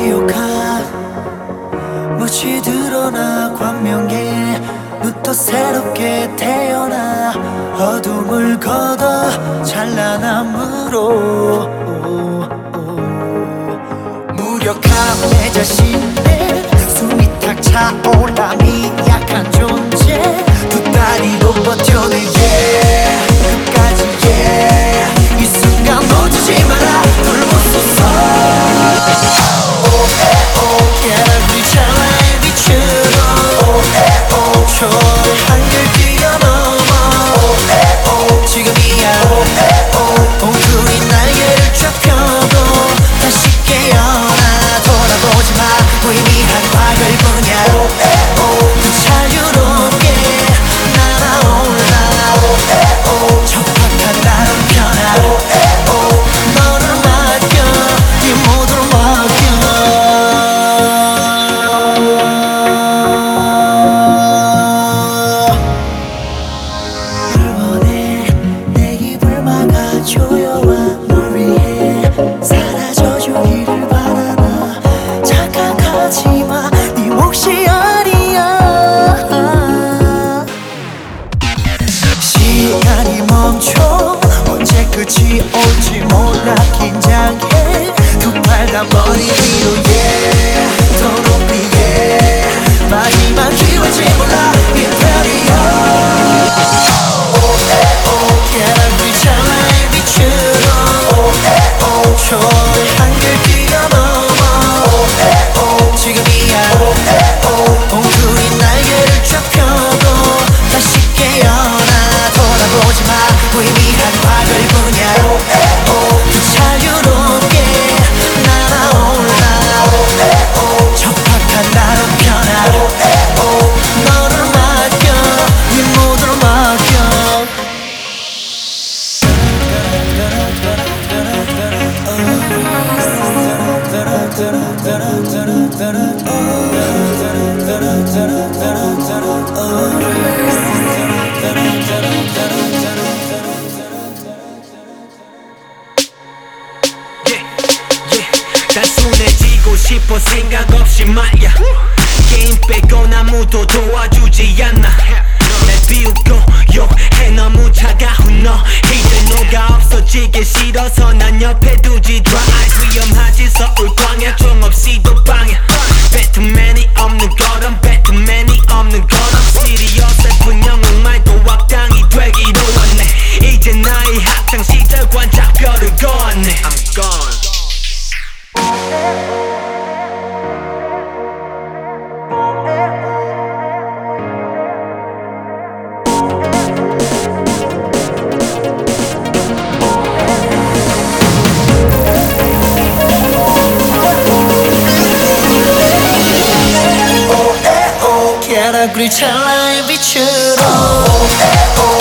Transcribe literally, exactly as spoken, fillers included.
무력한 묻이 드러나 광명에 눈떠 새롭게 태어나 어둠을 걷어 찬란함으로 무력한 내 자신의 숨이 탁 차올라 미약한 존재 두 다리로 버텨내 yeah. 끝까지 yeah. 이 순간 멈추지 마라 돌보소서 오에오 깨달은 찬란의 빛으로 오에오 초월의 한결 뛰어넘어 오에오 지금이야 오에오 옹졸이 날개를 쫙 펴고 다시 깨어나 돌아보지마 무의미한 과거일 뿐이야 오에오 더 자유롭게 날아올라 오에오 척박한 나를 펴나 오에오 너를 맡겨 네 모두를 맡겨 널 원해 내 입을 막아줘요와 널 위해 사라져주기를 바라나 착각하지마 네 몫이 아니야 시간이 멈춰 언제 끝이 올지 몰라 긴장해 두 팔 다 머리 위로 yeah 더 높이 yeah 마지막 기회지 몰라 이별이야 오에오 깨달은 찬란의 빛으로 오에오 초월의 한결 뛰어넘어 오에오 지금이야 오에오 옹졸이 날개를 쫙 펴고 다시 깨어나 돌아보지마 무의미한 과거일 뿐이야 오에오 더 자유롭게 날아올라 오에오 척박한 나를 펴나 오에오 너를 맡겨 네 모두를 맡겨 단순해지고 싶어 생각 없이 말야 게임 빼곤 아무도 도와주지 않아 날 비웃고 욕해 너무 차가운 너 이제 너가 없어지기 싫어서 난 옆에 두지 drive 위험하지 서울 광야 총 없이 도방야 배트맨이 없는 거람 배트맨이 없는 거람 시리어스 예쁜 영웅 말고 악당이 되기로 왔네 이제 나의 학창 시절 관짝별을 거왔네 I'm gone 오에오 깨달은 찬란의 빛으로 오에오